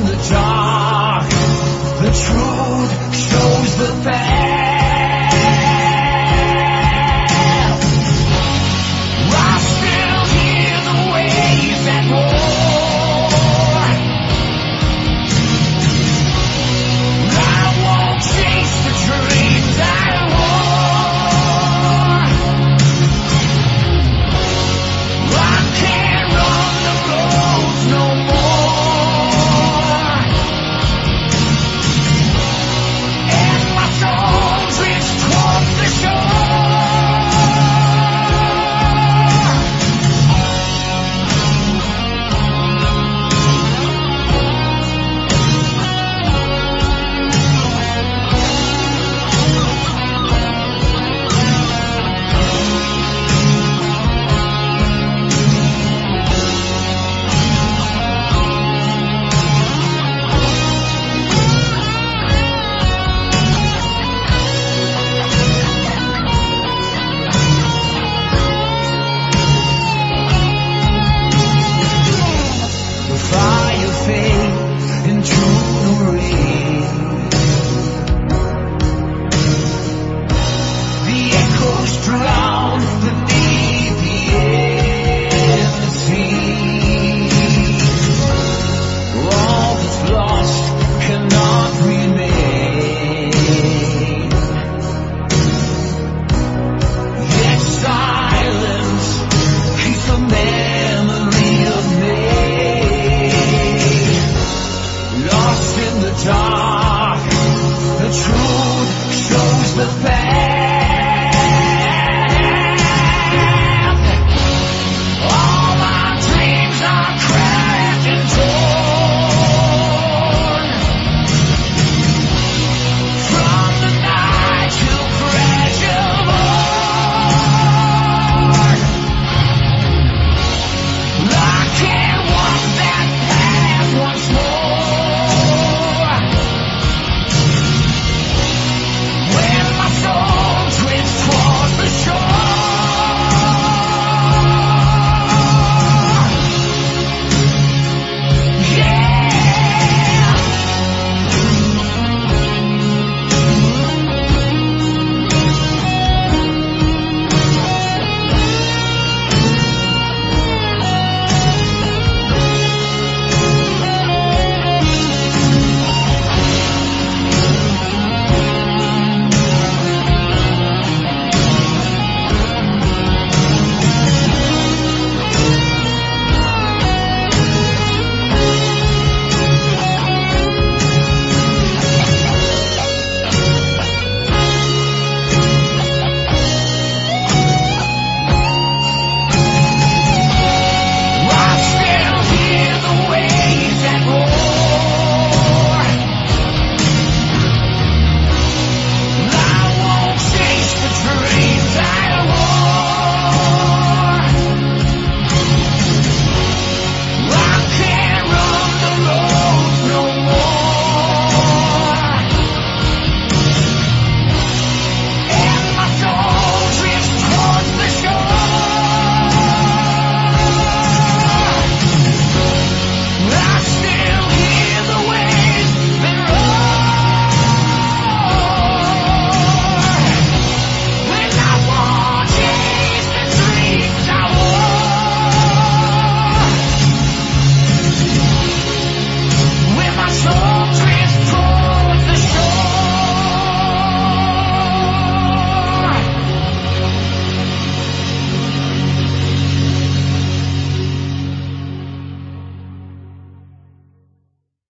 the dark. The truth shows the path. I still hear the waves that roar. I won't chase the dreams I wore. I can't run the roads no more. And my soul drifts towards the shore. The fire fades into the rain. The echoes drown beneath the empty. All that's lost cannot remain. Yet silence keeps the memory of me. Lost in the dark, the truth shows the path.